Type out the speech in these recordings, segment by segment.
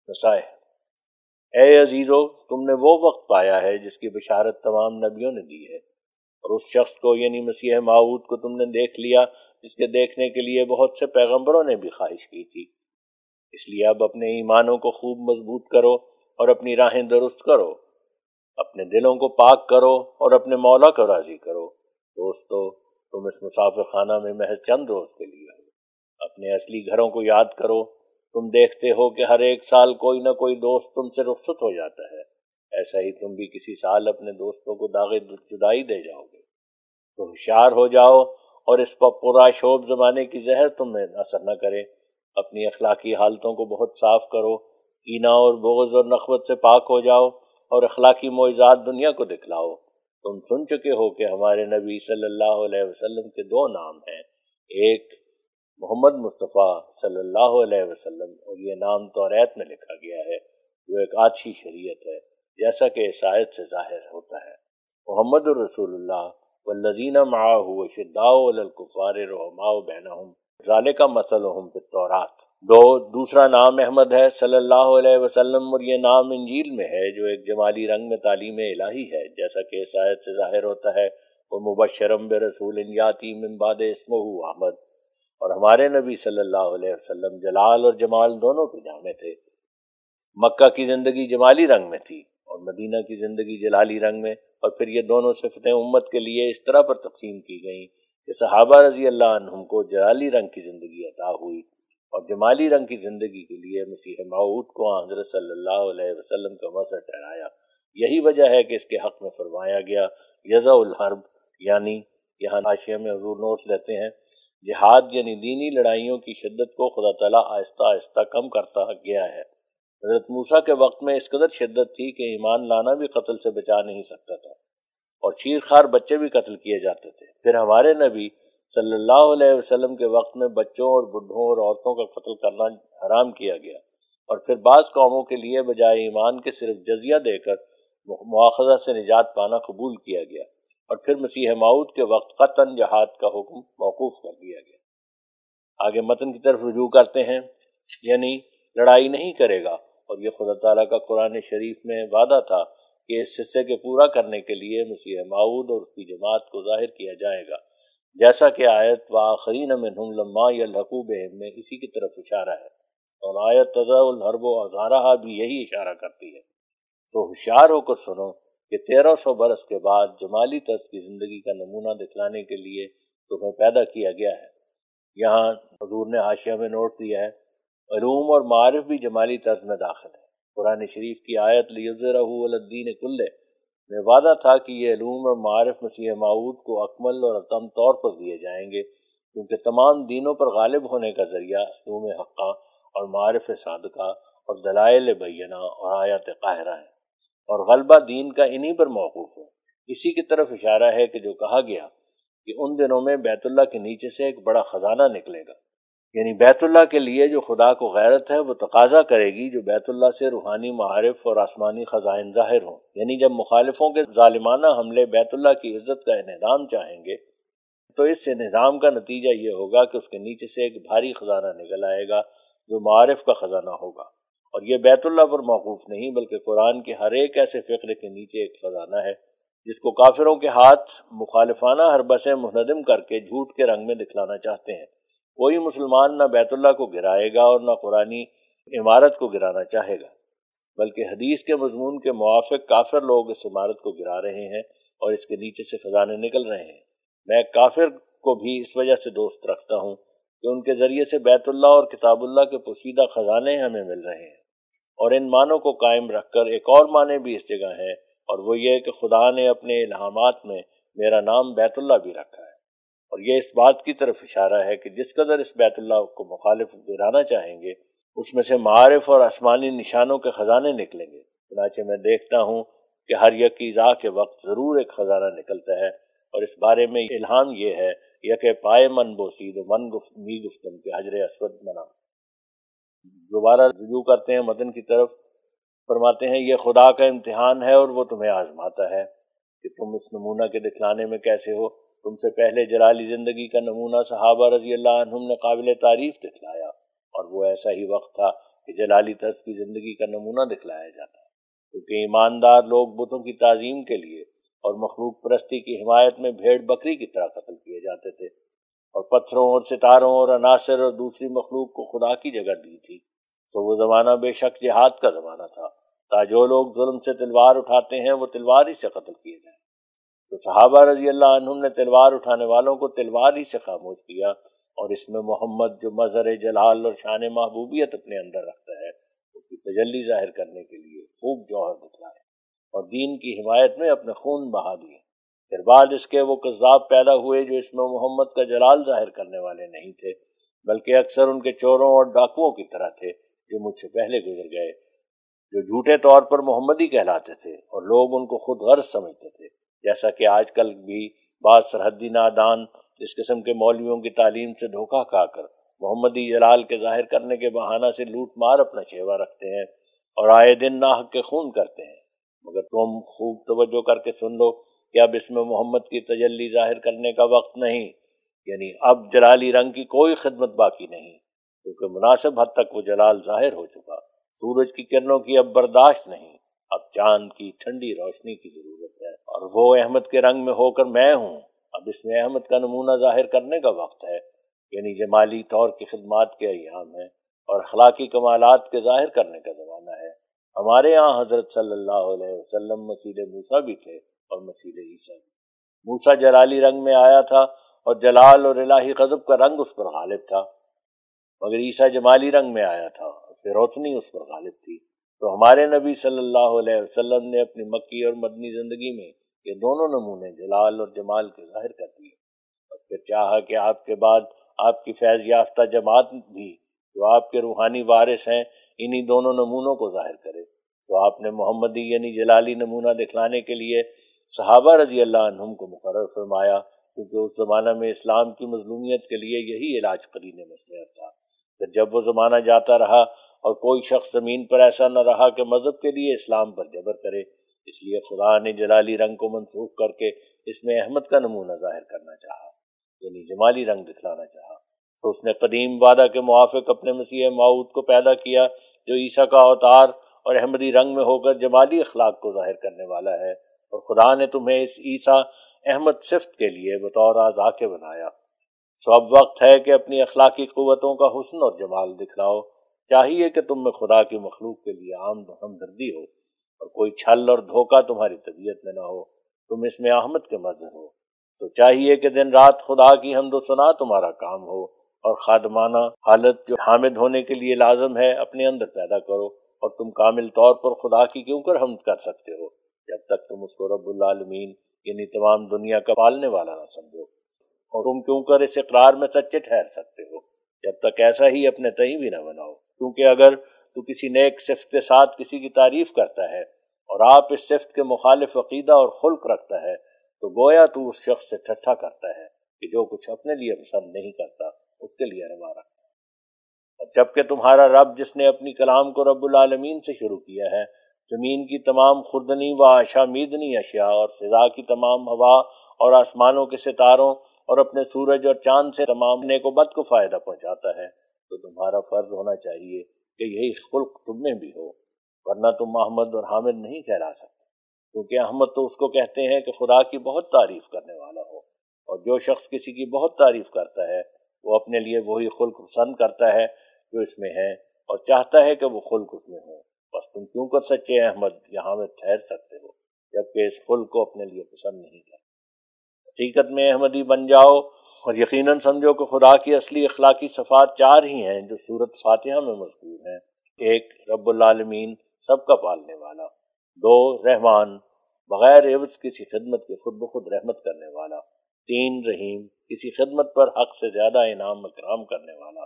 نسائے۔ اے عزیزو، تم نے وہ وقت پایا ہے جس کی بشارت تمام نبیوں نے دی ہے، اور اس شخص کو یعنی مسیح موعود کو تم نے دیکھ لیا جس کے دیکھنے کے لیے بہت سے پیغمبروں نے بھی خواہش کی تھی۔ اس لیے اب اپنے ایمانوں کو خوب مضبوط کرو اور اپنی راہیں درست کرو، اپنے دلوں کو پاک کرو اور اپنے مولا کو راضی کرو۔ دوستو، تم اس مسافر خانہ میں محض چند روز کے لیے ہو، اپنے اصلی گھروں کو یاد کرو۔ تم دیکھتے ہو کہ ہر ایک سال کوئی نہ کوئی دوست تم سے رخصت ہو جاتا ہے، ایسا ہی تم بھی کسی سال اپنے دوستوں کو داغ جدائی دے جاؤ گے۔ تو ہوشیار ہو جاؤ اور اس پر پورا شوب زمانے کی زہر تم میں اثر نہ کرے۔ اپنی اخلاقی حالتوں کو بہت صاف کرو، کینہ اور بغض اور نخوت سے پاک ہو جاؤ اور اخلاقی معجزات دنیا کو دکھلاؤ۔ تم سن چکے ہو کہ ہمارے نبی صلی اللہ علیہ وسلم کے دو نام ہیں، ایک محمد مصطفیٰ صلی اللہ علیہ وسلم، اور یہ نام توریت میں لکھا گیا ہے جو ایک آچھی شریعت ہے، جیسا کہ اس آیت سے ظاہر ہوتا ہے۔ محمد الرسول اللہ والذین معہ اشداء علی الکفار رحماء بینہم ذالک مثلہم فی التوراۃ۔ دوسرا نام احمد ہے صلی اللہ علیہ وسلم، اور یہ نام انجیل میں ہے جو ایک جمالی رنگ میں تعلیم الہی ہے، جیسا کہ اس آیت سے ظاہر ہوتا ہے، ومبشرا برسول یاتی من بعد اسمہ احمد۔ اور ہمارے نبی صلی اللہ علیہ وسلم جلال اور جمال دونوں کے جامع تھے۔ مکہ کی زندگی جمالی رنگ میں تھی اور مدینہ کی زندگی جلالی رنگ میں، اور پھر یہ دونوں صفتیں امت کے لیے اس طرح پر تقسیم کی گئیں کہ صحابہ رضی اللہ عنہم کو جلالی رنگ کی زندگی عطا ہوئی، اور جمالی رنگ کی زندگی کے لیے مسیح موعود کو حضرت صلی اللہ علیہ وسلم کا مظہر ٹھہرایا۔ یہی وجہ ہے کہ اس کے حق میں فرمایا گیا یضع الحرب، یعنی یہاں حاشیہ میں حضور نوٹ لیتے ہیں جہاد یعنی دینی لڑائیوں کی شدت کو خدا تعالیٰ آہستہ آہستہ کم کرتا گیا ہے۔ حضرت موسیٰ کے وقت میں اس قدر شدت تھی کہ ایمان لانا بھی قتل سے بچا نہیں سکتا تھا، اور شیر خوار بچے بھی قتل کیے جاتے تھے۔ پھر ہمارے نبی صلی اللہ علیہ وسلم کے وقت میں بچوں اور بڈھوں اور عورتوں کا قتل کرنا حرام کیا گیا، اور پھر بعض قوموں کے لیے بجائے ایمان کے صرف جزیہ دے کر مواخذہ سے نجات پانا قبول کیا گیا، اور پھر مسیح موعود کے وقت قطعاً جہاد کا حکم موقوف کر دیا گیا۔ آگے متن کی طرف رجوع کرتے ہیں، یعنی لڑائی نہیں کرے گا، اور یہ خدا تعالیٰ کا قرآن شریف میں وعدہ تھا کہ اس حصے کے پورا کرنے کے لیے مسیح موعود اور اس کی جماعت کو ظاہر کیا جائے گا، جیسا کہ آیت وآخرین منہم لما یلحقوا بہم میں اسی کی طرف اشارہ ہے، اور آیت تضع الحرب اوزارہا بھی یہی اشارہ کرتی ہے۔ تو ہوشیار ہو کر سنو کہ 1300 برس کے بعد جمالی طرز کی زندگی کا نمونہ دکھلانے کے لیے تمہیں پیدا کیا گیا ہے۔ یہاں حضور نے حاشیہ میں نوٹ دیا ہے علوم اور معارف بھی جمالی طرز میں داخل ہے۔ قرآن شریف کی آیت لیظہرہ علی الدین کلہ میں وعدہ تھا کہ یہ علوم اور معارف مسیح موعود کو اکمل اور اتم طور پر دیے جائیں گے، کیونکہ تمام دینوں پر غالب ہونے کا ذریعہ علوم حقہ اور معارف صادقہ اور دلائل بینہ اور آیات قاہرہ ہے، اور غلبہ دین کا انہی پر موقوف ہے۔ اسی کی طرف اشارہ ہے کہ جو کہا گیا کہ ان دنوں میں بیت اللہ کے نیچے سے ایک بڑا خزانہ نکلے گا، یعنی بیت اللہ کے لیے جو خدا کو غیرت ہے وہ تقاضا کرے گی جو بیت اللہ سے روحانی معارف اور آسمانی خزائن ظاہر ہوں۔ یعنی جب مخالفوں کے ظالمانہ حملے بیت اللہ کی عزت کا انہدام چاہیں گے تو اس انہدام کا نتیجہ یہ ہوگا کہ اس کے نیچے سے ایک بھاری خزانہ نکل آئے گا جو معارف کا خزانہ ہوگا، اور یہ بیت اللہ پر موقوف نہیں بلکہ قرآن کے ہر ایک ایسے فقرے کے نیچے ایک خزانہ ہے جس کو کافروں کے ہاتھ مخالفانہ حربہ سے منہدم کر کے جھوٹ کے رنگ میں دکھلانا چاہتے ہیں۔ کوئی مسلمان نہ بیت اللہ کو گرائے گا اور نہ قرآنی عمارت کو گرانا چاہے گا، بلکہ حدیث کے مضمون کے موافق کافر لوگ اس عمارت کو گرا رہے ہیں اور اس کے نیچے سے خزانے نکل رہے ہیں۔ میں کافر کو بھی اس وجہ سے دوست رکھتا ہوں کہ ان کے ذریعے سے بیت اللہ اور کتاب اللہ کے پوشیدہ خزانے ہمیں مل رہے ہیں، اور ان معنوں کو قائم رکھ کر ایک اور معنی بھی اس جگہ ہے، اور وہ یہ کہ خدا نے اپنے الہامات میں میرا نام بیت اللہ بھی رکھا ہے، اور یہ اس بات کی طرف اشارہ ہے کہ جس قدر اس بیت اللہ کو مخالف گرانا چاہیں گے اس میں سے معارف اور آسمانی نشانوں کے خزانے نکلیں گے۔ چنانچہ میں دیکھتا ہوں کہ ہر یکیزا کے وقت ضرور ایک خزانہ نکلتا ہے، اور اس بارے میں الہام یہ ہے کہ پائے من بوسید و من می گفتم کے حجر اسود منا۔ دوبارہ رجوع کرتے ہیں متن کی طرف، فرماتے ہیں یہ خدا کا امتحان ہے اور وہ تمہیں آزماتا ہے کہ تم اس نمونہ کے دکھلانے میں کیسے ہو۔ تم سے پہلے جلالی زندگی کا نمونہ صحابہ رضی اللہ عنہم نے قابل تعریف دکھلایا، اور وہ ایسا ہی وقت تھا کہ جلالی طرز کی زندگی کا نمونہ دکھلایا جاتا ہے، کیونکہ ایماندار لوگ بتوں کی تعظیم کے لیے اور مخلوق پرستی کی حمایت میں بھیڑ بکری کی طرح قتل کیے جاتے تھے، اور پتھروں اور ستاروں اور عناصر اور دوسری مخلوق کو خدا کی جگہ دی تھی۔ تو وہ زمانہ بے شک جہاد کا زمانہ تھا، تا جو لوگ ظلم سے تلوار اٹھاتے ہیں وہ تلوار ہی سے قتل کیے جائیں۔ تو صحابہ رضی اللہ عنہم نے تلوار اٹھانے والوں کو تلوار ہی سے خاموش کیا، اور اس میں محمد جو مظہر جلال اور شان محبوبیت اپنے اندر رکھتا ہے، اس کی تجلی ظاہر کرنے کے لیے خوب جوہر دکھلائے اور دین کی حمایت میں اپنے خون بہا دیے۔ پھر بعد اس کے وہ کذاب پیدا ہوئے جو اس میں محمد کا جلال ظاہر کرنے والے نہیں تھے، بلکہ اکثر ان کے چوروں اور ڈاکوؤں کی طرح تھے جو مجھ سے پہلے گزر گئے، جو جھوٹے طور پر محمدی کہلاتے تھے اور لوگ ان کو خود غرض سمجھتے تھے، جیسا کہ آج کل بھی بعض سرحدی نادان اس قسم کے مولویوں کی تعلیم سے دھوکہ کھا کر محمدی جلال کے ظاہر کرنے کے بہانہ سے لوٹ مار اپنا شیوا رکھتے ہیں اور آئے دن ناحق کے خون کرتے ہیں۔ مگر تم خوب توجہ کر کے سن لو کہ اب اس میں محمد کی تجلی ظاہر کرنے کا وقت نہیں، یعنی اب جلالی رنگ کی کوئی خدمت باقی نہیں، کیونکہ مناسب حد تک وہ جلال ظاہر ہو چکا۔ سورج کی کرنوں کی اب برداشت نہیں، اب چاند کی ٹھنڈی روشنی کی ضرورت ہے، اور وہ احمد کے رنگ میں ہو کر میں ہوں۔ اب اس میں احمد کا نمونہ ظاہر کرنے کا وقت ہے، یعنی جمالی طور کی خدمات کے ایام ہیں اور اخلاقی کمالات کے ظاہر کرنے کا زمانہ ہے۔ ہمارے ہاں حضرت صلی اللہ علیہ وسلم مثیل موسیٰ بھی تھے اور مثیل عیسیٰ بھی۔ موسیٰ جلالی رنگ میں آیا تھا اور جلال اور الہی غضب کا رنگ اس پر غالب تھا، مگر عیسیٰ جمالی رنگ میں آیا تھا اور پھر روشنی اس پر غالب تھی۔ تو ہمارے نبی صلی اللہ علیہ وسلم نے اپنی مکی اور مدنی زندگی میں یہ دونوں نمونے جلال اور جمال کے ظاہر کر دیے، اور پھر چاہا کہ آپ کے بعد آپ کی فیض یافتہ جماعت بھی جو آپ کے روحانی وارث ہیں انہی دونوں نمونوں کو ظاہر کرے۔ تو آپ نے محمدی یعنی جلالی نمونہ دکھلانے کے لیے صحابہ رضی اللہ عنہم کو مقرر فرمایا، کیونکہ اس زمانہ میں اسلام کی مظلومیت کے لیے یہی علاج قرین مصلحت تھا۔ پھر جب وہ زمانہ جاتا رہا اور کوئی شخص زمین پر ایسا نہ رہا کہ مذہب کے لیے اسلام پر جبر کرے، اس لیے خدا نے جلالی رنگ کو منسوخ کر کے اس میں احمد کا نمونہ ظاہر کرنا چاہا، یعنی جمالی رنگ دکھلانا چاہا۔ تو اس نے قدیم وعدہ کے موافق اپنے مسیح موعود کو پیدا کیا جو عیسیٰ کا اوتار اور احمدی رنگ میں ہو کر جمالی اخلاق کو ظاہر کرنے والا ہے، اور خدا نے تمہیں اس عیسیٰ احمد صفت کے لیے بطور اعضاء کے بنایا۔ سو اب وقت ہے کہ اپنی اخلاقی قوتوں کا حسن اور جمال دکھلاؤ۔ چاہیے کہ تم میں خدا کی مخلوق کے لیے عام ہمدردی ہو اور کوئی چھل اور دھوکہ تمہاری طبیعت میں نہ ہو، تم اس میں احمد کے مظہر ہو۔ تو چاہیے کہ دن رات خدا کی حمد و ثنا تمہارا کام ہو، اور خادمانہ حالت جو حامد ہونے کے لیے لازم ہے اپنے اندر پیدا کرو، اور تم کامل طور پر خدا کی کیوں کر حمد کر سکتے ہو جب تک تم اس کو رب العالمین یعنی تمام دنیا کا پالنے والا نہ سمجھو، اور تم کیوں کر اس اقرار میں سچے ٹھہر سکتے ہو جب تک ایسا ہی اپنے تئیں بھی نہ بناؤ۔ کیونکہ اگر تو کسی نیک صفت کے ساتھ کسی کی تعریف کرتا ہے اور آپ اس صفت کے مخالف عقیدہ اور خلق رکھتا ہے تو گویا تو اس شخص سے ٹھٹھا کرتا ہے کہ جو کچھ اپنے لیے پسند نہیں کرتا اس کے لیے روا رکھتا ہے۔ اور جبکہ تمہارا رب جس نے اپنی کلام کو رب العالمین سے شروع کیا ہے، زمین کی تمام خوردنی و آشامیدنی اشیاء اور فضا کی تمام ہوا اور آسمانوں کے ستاروں اور اپنے سورج اور چاند سے تمام نیک و بد کو فائدہ پہنچاتا ہے، تو تمہارا فرض ہونا چاہیے کہ یہی خلق تم میں بھی ہو، ورنہ تم احمد اور حامد نہیں کہلا سکتے۔ کیونکہ احمد تو اس کو کہتے ہیں کہ خدا کی بہت تعریف کرنے والا ہو، اور جو شخص کسی کی بہت تعریف کرتا ہے وہ اپنے لیے وہی خلق پسند کرتا ہے جو اس میں ہے اور چاہتا ہے کہ وہ خلق اس میں ہو۔ بس تم کیوں کر سچے احمد یا حامد ٹھہر سکتے ہو جبکہ اس خلق کو اپنے لیے پسند نہیں کرتے؟ حقیقت میں احمدی بن جاؤ اور یقیناً سمجھو کہ خدا کی اصلی اخلاقی صفات چار ہی ہیں جو سورۃ فاتحہ میں مذکور ہیں۔ ایک، رب العالمین سب کا پالنے والا۔ دو، رحمان بغیر عوض کسی خدمت کے خود بخود رحمت کرنے والا۔ تین، رحیم کسی خدمت پر حق سے زیادہ انعام اکرام کرنے والا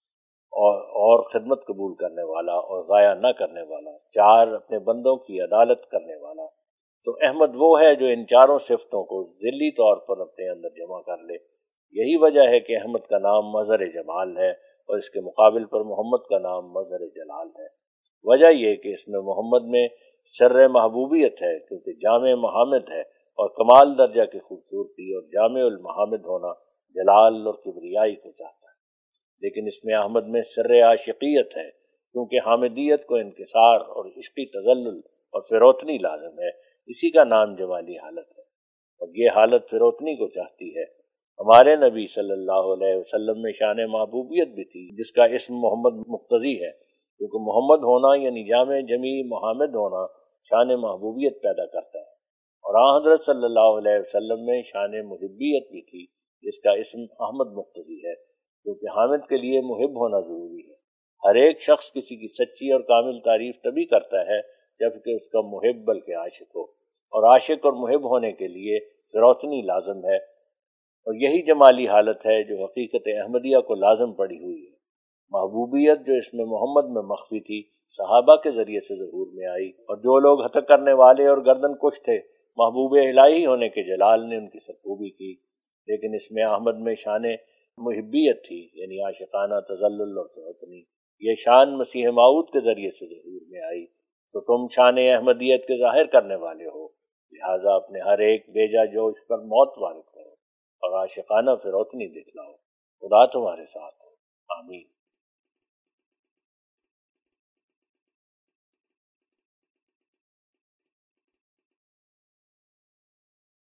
اور خدمت قبول کرنے والا اور ضائع نہ کرنے والا۔ چار، اپنے بندوں کی عدالت کرنے والا۔ تو احمد وہ ہے جو ان چاروں صفتوں کو ذلی طور پر اپنے اندر جمع کر لے۔ یہی وجہ ہے کہ احمد کا نام مظہر جمال ہے اور اس کے مقابل پر محمد کا نام مظہر جلال ہے۔ وجہ یہ کہ اس میں محمد میں سر محبوبیت ہے کیونکہ جامع محامد ہے اور کمال درجہ کی خوبصورتی اور جامع المحامد ہونا جلال اور کبریائی کو چاہتا ہے، لیکن اس میں احمد میں سر عاشقیت ہے کیونکہ حامدیت کو انکسار اور عشقی تذلل اور فروتنی لازم ہے، اسی کا نام جمالی حالت ہے، اور یہ حالت فروتنی کو چاہتی ہے۔ ہمارے نبی صلی اللہ علیہ وسلم میں شان محبوبیت بھی تھی، جس کا اسم محمد مقتضی ہے، کیونکہ محمد ہونا یعنی جامع جمیع محمد ہونا شان محبوبیت پیدا کرتا ہے، اور آن حضرت صلی اللہ علیہ وسلم میں شان محبیت بھی تھی، جس کا اسم احمد مقتضی ہے، کیونکہ حامد کے لیے محب ہونا ضروری ہے۔ ہر ایک شخص کسی کی سچی اور کامل تعریف تبھی کرتا ہے جبکہ اس کا محب بلکہ عاشق ہو، اور عاشق اور محب ہونے کے لیے فروتنی لازم ہے، اور یہی جمالی حالت ہے جو حقیقت احمدیہ کو لازم پڑی ہوئی ہے۔ محبوبیت جو اس میں محمد میں مخفی تھی، صحابہ کے ذریعے سے ظہور میں آئی، اور جو لوگ ہتک کرنے والے اور گردن کش تھے، محبوب الہی ہونے کے جلال نے ان کی سرکوبی کی، لیکن اس میں احمد میں شان محبیت تھی، یعنی عاشقانہ تذلل اور فروتنی۔ یہ شان مسیح موعود کے ذریعے سے ظہور میں آئی، تو تم شان احمدیت کے ظاہر کرنے والے ہو، لہٰذا اپنے ہر ایک بیجا جوش پر موت وارد کرو اور عاشقانہ فروتنی دکھلاؤ۔ خدا تمہارے ساتھ ہو، آمین۔